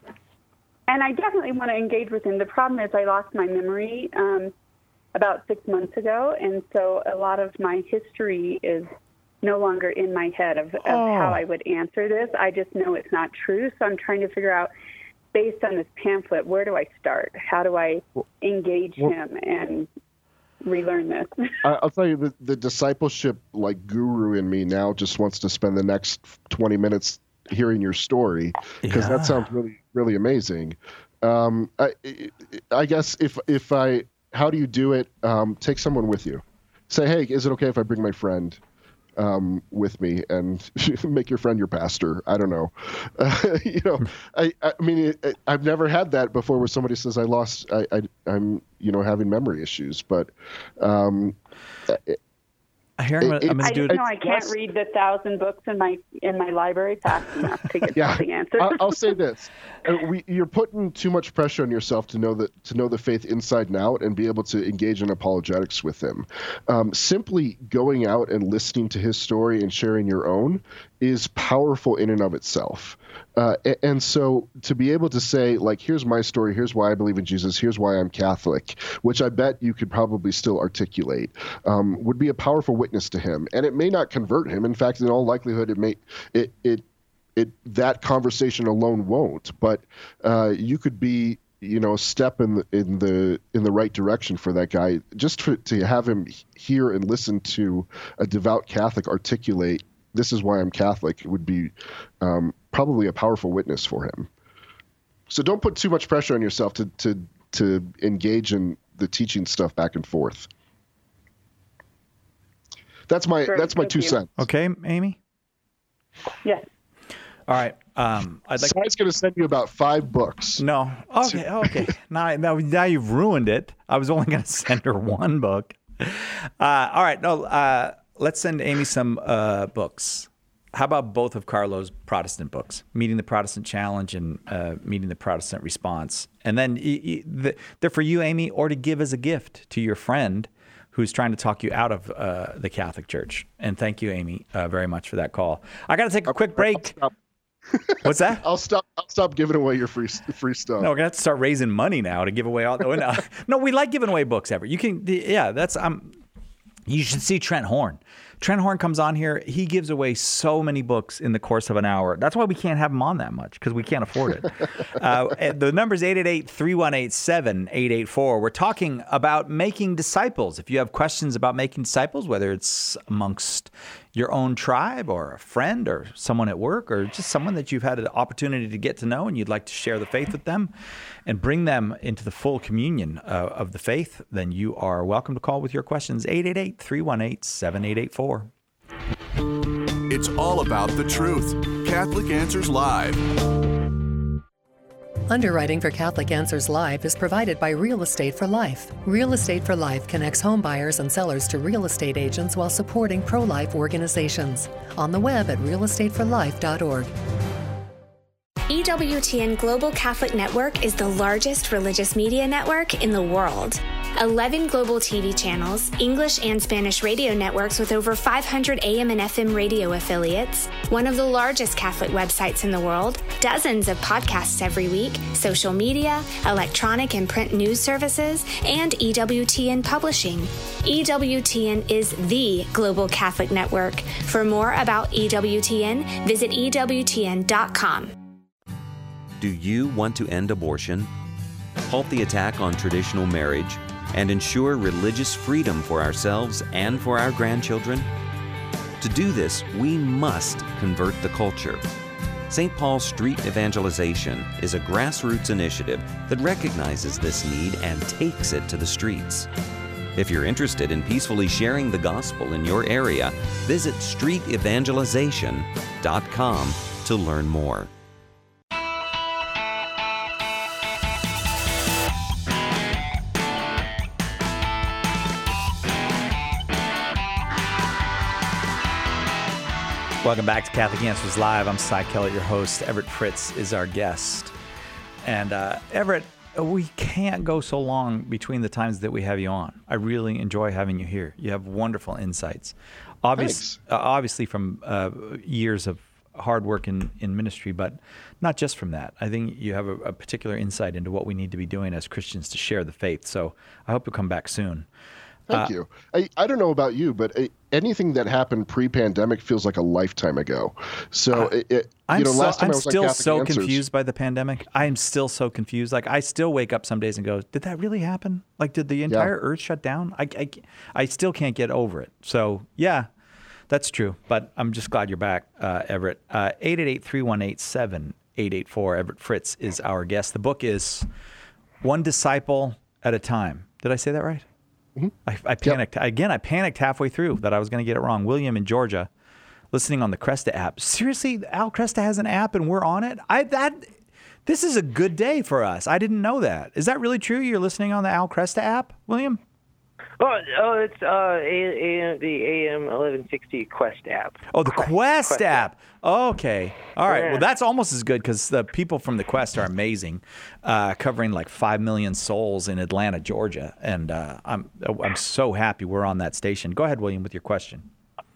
And I definitely want to engage with him. The problem is I lost my memory Um, about six months ago, and so a lot of my history is no longer in my head of, of oh. how I would answer this. I just know it's not true, so I'm trying to figure out, based on this pamphlet, where do I start? How do I engage well, him and relearn this? I'll tell you, the, the discipleship like guru in me now just wants to spend the next twenty minutes hearing your story, because yeah. that sounds really, really amazing. Um, I, I guess if if I how do you do it? Um, take someone with you. Say, hey, is it okay if I bring my friend um, with me and make your friend your pastor? I don't know. Uh, you know, I, I mean, it, it, I've never had that before where somebody says I lost, I, I, I'm, you know, having memory issues. But um, it, Here, I'm it, gonna I do just know I can't read the thousand books in my in my library fast enough to get yeah, the answer. I'll, I'll say this: uh, we, you're putting too much pressure on yourself to know that to know the faith inside and out and be able to engage in apologetics with him. Um, simply going out and listening to his story and sharing your own is powerful in and of itself. Uh, and, and so to be able to say, like, here's my story, here's why I believe in Jesus, here's why I'm Catholic, which I bet you could probably still articulate, um, would be a powerful witness to him. And it may not convert him. In fact, in all likelihood, it may it it it that conversation alone won't. But uh, you could be, you know, a step in the in the in the right direction for that guy, just for, to have him hear and listen to a devout Catholic articulate, this is why I'm Catholic, would be um, probably a powerful witness for him. So don't put too much pressure on yourself to to to engage in the teaching stuff back and forth. That's my Great, that's my two you. cents. Okay, Amy? Yes. All right. Um, I'd like. Sai's going to send you about five books. No. Okay. Okay. now, now, now you've ruined it. I was only going to send her one book. Uh, all right. No. Uh, let's send Amy some uh, books. How about both of Carlo's Protestant books, Meeting the Protestant Challenge and uh, Meeting the Protestant Response? And then y- y- the, they're for you, Amy, or to give as a gift to your friend who's trying to talk you out of uh, the Catholic Church. And thank you, Amy, uh, very much for that call. I got to take a quick break. What's that? I'll stop. I'll stop giving away your free free stuff. No, we're gonna have to start raising money now to give away all. No, no, we like giving away books. Ever you can, yeah. That's um. You should see Trent Horn. Trent Horn comes on here. He gives away so many books in the course of an hour. That's why we can't have him on that much, because we can't afford it. uh, the number is eight eight eight, three one eight, seven eight eight four. We're talking about making disciples. If you have questions about making disciples, whether it's amongst your own tribe or a friend or someone at work or just someone that you've had an opportunity to get to know and you'd like to share the faith with them and bring them into the full communion uh, of the faith, then you are welcome to call with your questions. eight eight eight, three one eight, seven eight eight four. It's all about the truth. Catholic Answers Live. Underwriting for Catholic Answers Live is provided by Real Estate for Life. Real Estate for Life connects home buyers and sellers to real estate agents while supporting pro-life organizations. On the web at real estate for life dot org. E W T N Global Catholic Network is the largest religious media network in the world. eleven global T V channels, English and Spanish radio networks with over five hundred A M and F M radio affiliates, one of the largest Catholic websites in the world, dozens of podcasts every week, social media, electronic and print news services, and E W T N Publishing. E W T N is the global Catholic network. For more about E W T N, visit E W T N dot com. Do you want to end abortion, halt the attack on traditional marriage, and ensure religious freedom for ourselves and for our grandchildren? To do this, we must convert the culture. Saint Paul's Street Evangelization is a grassroots initiative that recognizes this need and takes it to the streets. If you're interested in peacefully sharing the gospel in your area, visit street evangelization dot com to learn more. Welcome back to Catholic Answers Live. I'm Cy Kellett, your host. Everett Fritz is our guest. And uh, Everett, we can't go so long between the times that we have you on. I really enjoy having you here. You have wonderful insights. Obvious, uh, obviously from uh, years of hard work in, in ministry, but not just from that. I think you have a, a particular insight into what we need to be doing as Christians to share the faith. So I hope you'll come back soon. Thank uh, you. I, I don't know about you, but I, anything that happened pre-pandemic feels like a lifetime ago. So, uh, it, I'm, you know, so, last time I'm I was still on Catholic so Answers, confused by the pandemic. I'm still so confused. Like, I still wake up some days and go, did that really happen? Like, did the entire yeah. earth shut down? I, I, I still can't get over it. So, yeah, that's true. But I'm just glad you're back, uh, Everett. Uh, eight eight eight, three one eight, seven eight eight four. Everett Fritz is our guest. The book is One Disciple at a Time. Did I say that right? Mm-hmm. I, I panicked. Yep. Again, I panicked halfway through that I was going to get it wrong. William in Georgia, listening on the Cresta app. Seriously, Al Cresta has an app and we're on it? I that This is a good day for us. I didn't know that. Is that really true? You're listening on the Al Cresta app, William? Oh, oh it's uh, a, a, the A M eleven sixty Quest app. Oh, the Quest, Quest, Quest app. app. Okay. All right. Yeah. Well, that's almost as good because the people from the Quest are amazing, uh, covering like five million souls in Atlanta, Georgia. And uh, I'm I'm so happy we're on that station. Go ahead, William, with your question.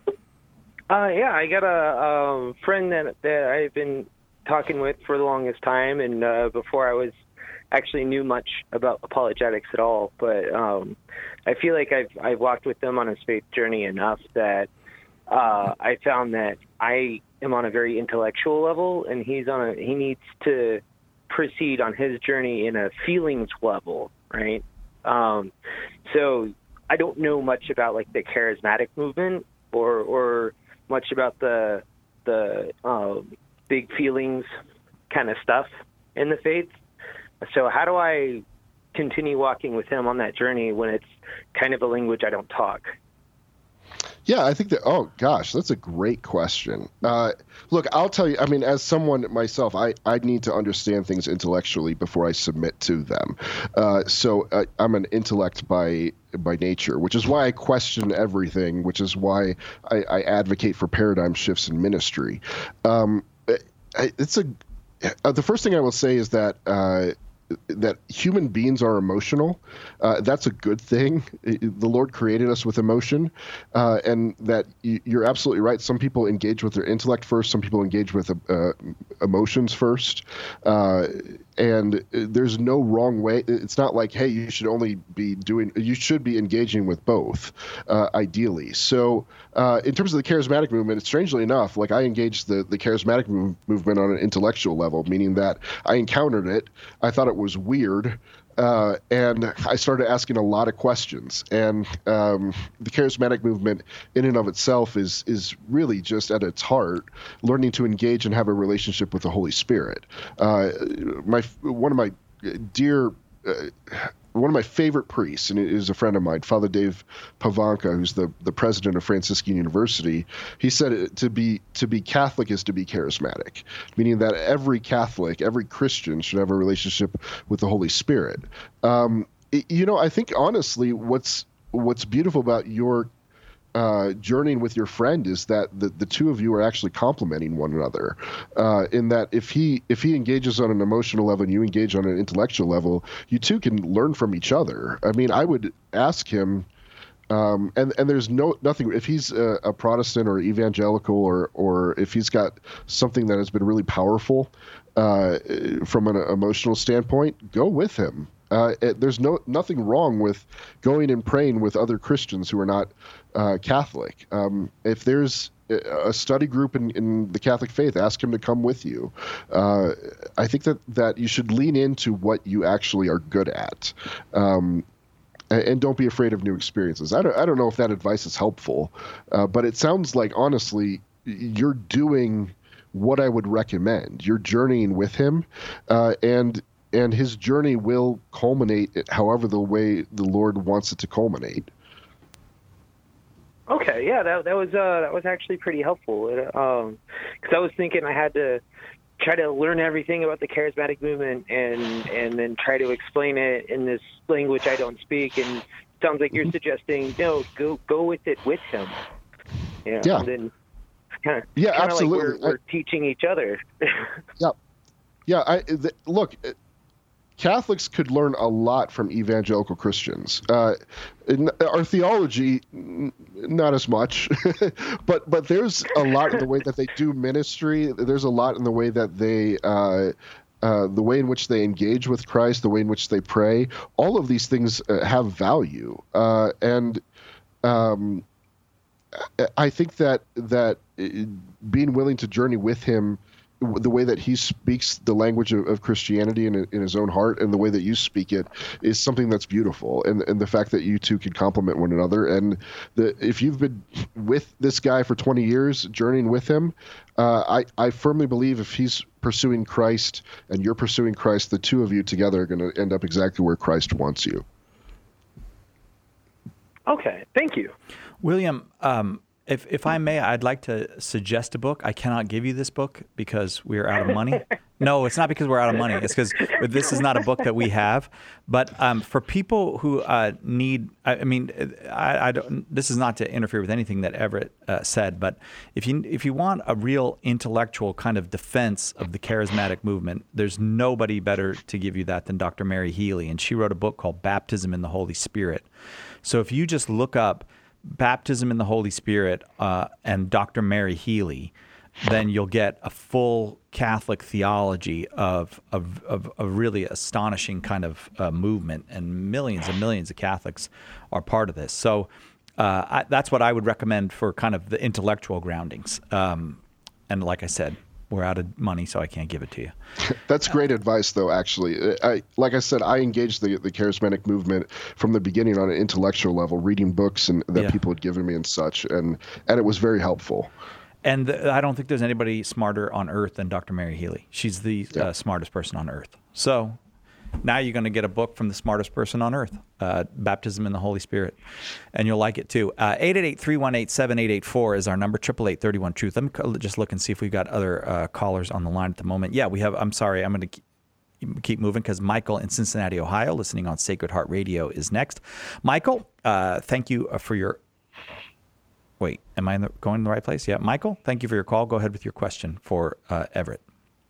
Uh, yeah, I got a um, friend that, that I've been talking with for the longest time, and uh, before I was actually knew much about apologetics at all, but um, I feel like I've I've walked with them on his faith journey enough that uh, I found that I am on a very intellectual level, and he's on a he needs to proceed on his journey in a feelings level, right? Um, so I don't know much about like the charismatic movement or or much about the the um, big feelings kind of stuff in the faith. So how do I continue walking with him on that journey when it's kind of a language I don't talk? Yeah, I think that, oh gosh, that's a great question. Uh, look, I'll tell you, I mean, as someone myself, I, I need to understand things intellectually before I submit to them. Uh, so uh, I'm an intellect by by nature, which is why I question everything, which is why I, I advocate for paradigm shifts in ministry. Um, it's a, uh, the first thing I will say is that uh, that human beings are emotional. Uh, that's a good thing. The Lord created us with emotion, uh, and that you're absolutely right. Some people engage with their intellect first. Some people engage with uh, emotions first. Uh, and there's no wrong way. It's not like, hey, you should only be doing, you should be engaging with both, uh, ideally. So uh, in terms of the charismatic movement, strangely enough, like I engaged the, the charismatic move, movement on an intellectual level, meaning that I encountered it. I thought it was weird. Uh, and I started asking a lot of questions. And um, the charismatic movement in and of itself is is really just at its heart learning to engage and have a relationship with the Holy Spirit. Uh, my one of my dear uh, one of my favorite priests, and is a friend of mine, Father Dave Pavanka, who's the, the president of Franciscan University. He said to be to be Catholic is to be charismatic, meaning that every Catholic, every Christian should have a relationship with the Holy Spirit. Um, it, you know, I think honestly, what's what's beautiful about your Uh, journeying with your friend is that the, the two of you are actually complementing one another. Uh, in that if he if he engages on an emotional level and you engage on an intellectual level, you two can learn from each other. I mean, I would ask him, um, and and there's no nothing if he's a, a Protestant or evangelical or or if he's got something that has been really powerful uh, from an emotional standpoint, go with him. Uh, it, there's no nothing wrong with going and praying with other Christians who are not uh, Catholic. Um, if there's a study group in, in the Catholic faith, ask him to come with you. Uh, I think that, that you should lean into what you actually are good at, um, and, and don't be afraid of new experiences. I don't, I don't know if that advice is helpful, uh, but it sounds like, honestly, you're doing what I would recommend. You're journeying with him, uh, and and his journey will culminate however the way the Lord wants it to culminate. Okay, yeah, that that was uh, that was actually pretty helpful. Um, because I was thinking I had to try to learn everything about the charismatic movement and and then try to explain it in this language I don't speak. And it sounds like you're suggesting no, go go with it with him. You know, yeah. And then kind of yeah, kind of absolutely. Like we're, we're I, teaching each other. yeah, yeah. I the, look. Catholics could learn a lot from evangelical Christians. Uh, in our theology, not as much, but but there's a lot in the way that they do ministry. There's a lot in the way that they, uh, uh, the way in which they engage with Christ, the way in which they pray. All of these things uh, have value, uh, and um, I think that that being willing to journey with him, the way that he speaks the language of, of Christianity in, in his own heart and the way that you speak it is something that's beautiful. And, and the fact that you two can complement one another. And the, if you've been with this guy for twenty years, journeying with him, uh, I, I firmly believe if he's pursuing Christ and you're pursuing Christ, the two of you together are going to end up exactly where Christ wants you. Okay. Thank you. William, um, If if I may, I'd like to suggest a book. I cannot give you this book because we're out of money. No, it's not because we're out of money. It's because this is not a book that we have. But um, for people who uh, need, I, I mean, I, I don't. This is not to interfere with anything that Everett uh, said. But if you if you want a real intellectual kind of defense of the charismatic movement, there's nobody better to give you that than Doctor Mary Healy, and she wrote a book called Baptism in the Holy Spirit. So if you just look up Baptism in the Holy Spirit uh, and Doctor Mary Healy, then you'll get a full Catholic theology of of, of a really astonishing kind of uh, movement, and millions and millions of Catholics are part of this. So uh, I, that's what I would recommend for kind of the intellectual groundings. Um, and like I said, we're out of money, so I can't give it to you. That's great advice, though, actually. I, like I said, I engaged the, the charismatic movement from the beginning on an intellectual level, reading books and that yeah. people had given me and such, and, and it was very helpful. And the, I don't think there's anybody smarter on earth than Doctor Mary Healy. She's the yeah. uh, smartest person on earth. So now you're going to get a book from the smartest person on earth, uh, Baptism in the Holy Spirit, and you'll like it too. Uh, eight eight eight, three one eight, seven eight eight four is our number, eight eight eight, three one, truth. Let me just look and see if we've got other uh, callers on the line at the moment. Yeah, we have. I'm sorry. I'm going to keep moving because Michael in Cincinnati, Ohio, listening on Sacred Heart Radio is next. Michael, uh, thank you for your... Wait, am I in the, going in the right place? Yeah, Michael, thank you for your call. Go ahead with your question for uh, Everett.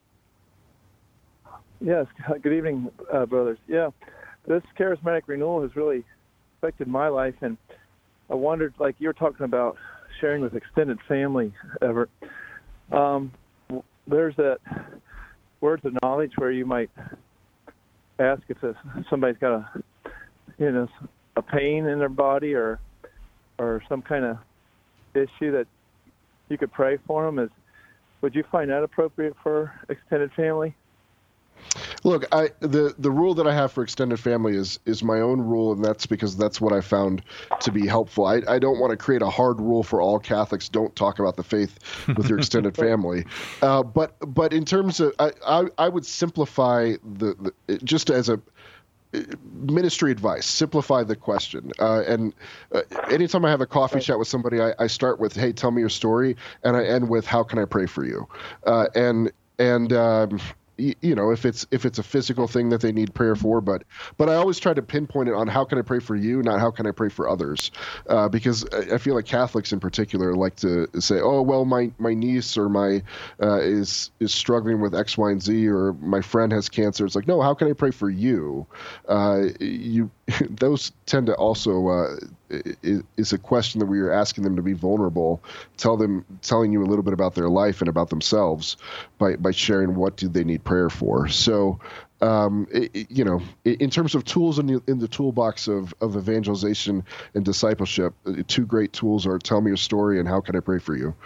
Yes, good evening, uh, brothers. Yeah, this charismatic renewal has really affected my life, and I wondered, like you were talking about sharing with extended family, Everett. Um, there's that words of knowledge where you might ask if somebody's got a, you know, a pain in their body or or some kind of issue that you could pray for them. Is would you find that appropriate for extended family? Look, I the, the rule that I have for extended family is is my own rule, and that's because that's what I found to be helpful. I, I don't want to create a hard rule for all Catholics. Don't talk about the faith with your extended family. Uh, but but in terms of, I, I, I would simplify the, the just as a ministry advice. Simplify the question. Uh, and uh, anytime I have a coffee chat with somebody, I, I start with, "Hey, tell me your story," and I end with, "How can I pray for you?" Uh, and and um, you know, if it's if it's a physical thing that they need prayer for, but but I always try to pinpoint it on how can I pray for you, not how can I pray for others, uh, because I feel like Catholics in particular like to say, oh well, my my niece or my uh, is is struggling with X, Y, and Z, or my friend has cancer. It's like, no, how can I pray for you? Uh, you those tend to also uh, is, is a question that we are asking them to be vulnerable, tell them telling you a little bit about their life and about themselves by by sharing what do they need prayer for. So, um, it, it, you know, in terms of tools in the, in the toolbox of, of evangelization and discipleship, two great tools are tell me your story and how can I pray for you.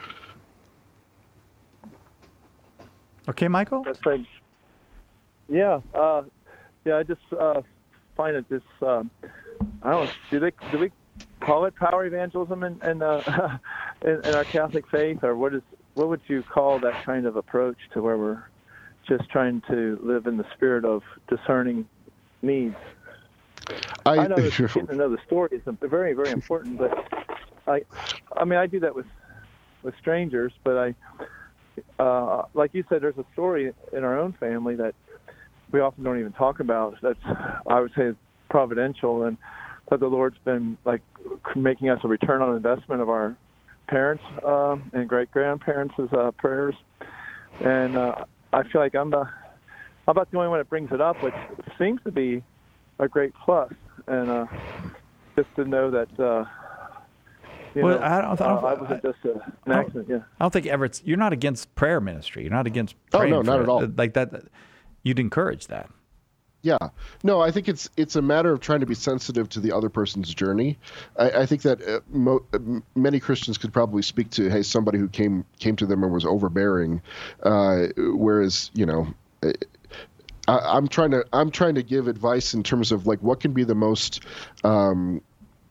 Okay, Michael? That's like, yeah, uh, yeah, I just uh, find it this, um, I don't know, do they, do we call it power evangelism in, in, uh, in, in our Catholic faith, or what is, what would you call that kind of approach to where we're just trying to live in the spirit of discerning needs? I, I know that getting to know the story is very, very important, but I, I mean, I do that with, with strangers, but I, uh, like you said, there's a story in our own family that we often don't even talk about. That's, I would say, providential, and that the Lord's been like making us a return on investment of our parents um, and great grandparents' uh, prayers, and uh, I feel like I'm the I'm about the only one that brings it up, which seems to be a great plus, and uh, just to know that. Uh, You well, know, I don't. I, don't, uh, I wasn't just a, an accident. Yeah. I don't think ever. It's, you're not against prayer ministry. You're not against. Oh Praying no, not for at all. Like that. You'd encourage that. Yeah. No, I think it's it's a matter of trying to be sensitive to the other person's journey. I, I think that uh, mo- uh, many Christians could probably speak to, hey, somebody who came came to them and was overbearing, uh, whereas you know. I, I'm trying to I'm trying to give advice in terms of like what can be the most. Um,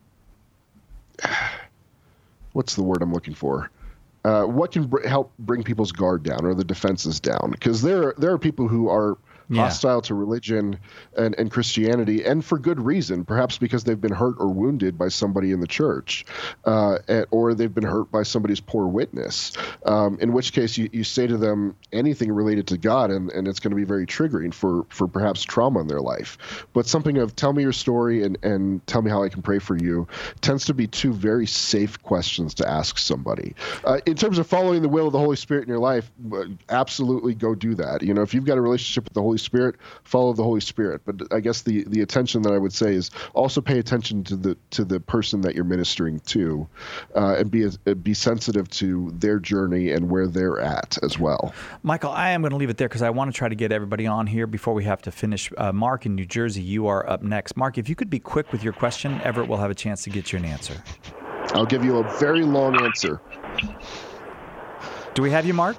What's the word I'm looking for? Uh, what can br- help bring people's guard down or the defenses down? Because there, there are people who are yeah. hostile to religion and, and Christianity, and for good reason, perhaps because they've been hurt or wounded by somebody in the church, uh, and, or they've been hurt by somebody's poor witness, um, in which case you, you say to them anything related to God, and, and it's going to be very triggering for, for perhaps trauma in their life. But something of tell me your story and, and tell me how I can pray for you tends to be two very safe questions to ask somebody. Uh, in terms of following the will of the Holy Spirit in your life, absolutely go do that. You know, if you've got a relationship with the Holy Spirit, follow the Holy Spirit. But I guess the, the attention that I would say is also pay attention to the to the person that you're ministering to, uh, and be a, be sensitive to their journey and where they're at as well. Michael, I am going to leave it there because I want to try to get everybody on here before we have to finish. Uh, Mark in New Jersey, you are up next. Mark, if you could be quick with your question, Everett will have a chance to get you an answer. I'll give you a very long answer. Do we have you, Mark?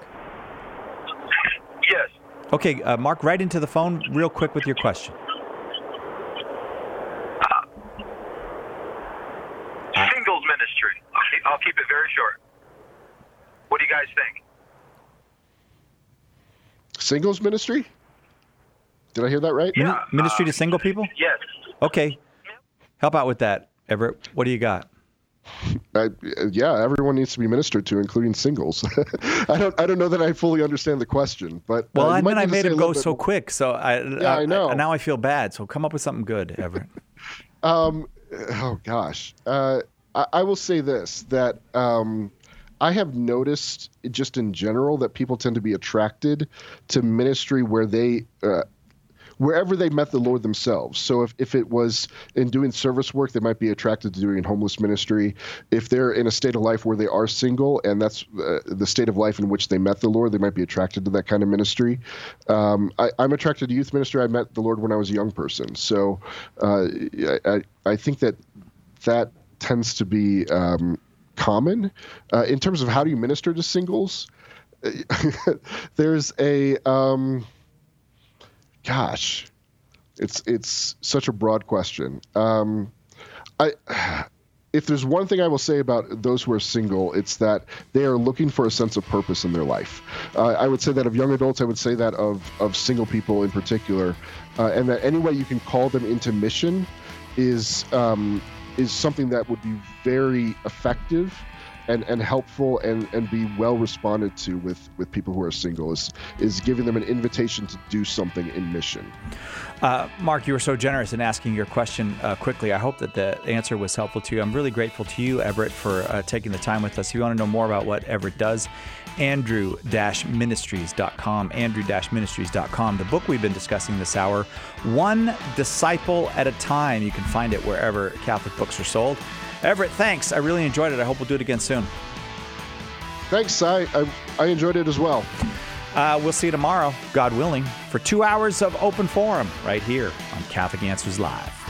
Yes. Okay, uh, Mark, right into the phone real quick with your question. Uh, singles ministry. I'll keep, I'll keep it very short. What do you guys think? Singles ministry? Did I hear that right? Yeah. Ministry uh, to single people? Yes. Okay. Help out with that, Everett. What do you got? I, yeah, everyone needs to be ministered to, including singles. I don't, I don't know that I fully understand the question, but well, uh, I mean, I made it go so more. quick, so I, yeah, I, I know. I, now I feel bad. So come up with something good, Everett. um, oh gosh, uh, I, I will say this: that um, I have noticed, just in general, that people tend to be attracted to ministry where they. Uh, wherever they met the Lord themselves. So if, if it was in doing service work, they might be attracted to doing homeless ministry. If they're in a state of life where they are single and that's uh, the state of life in which they met the Lord, they might be attracted to that kind of ministry. Um, I, I'm attracted to youth ministry. I met the Lord when I was a young person. So uh, I, I think that that tends to be um, common. Uh, in terms of how do you minister to singles, there's a... Um, Gosh, it's it's such a broad question. Um, I if there's one thing I will say about those who are single, it's that they are looking for a sense of purpose in their life. Uh, I would say that of young adults, I would say that of, of single people in particular, uh, and that any way you can call them into mission is um, is something that would be very effective and, and helpful and, and be well responded to with, with people who are single, is, is giving them an invitation to do something in mission. Uh, Mark, you were so generous in asking your question uh, quickly. I hope that the answer was helpful to you. I'm really grateful to you, Everett, for uh, taking the time with us. If you want to know more about what Everett does, andrew dash ministries dot com, andrew dash ministries dot com. The book we've been discussing this hour, One Disciple at a Time. You can find it wherever Catholic books are sold. Everett, thanks. I really enjoyed it. I hope we'll do it again soon. Thanks, I, I, I enjoyed it as well. Uh, we'll see you tomorrow, God willing, for two hours of open forum right here on Catholic Answers Live.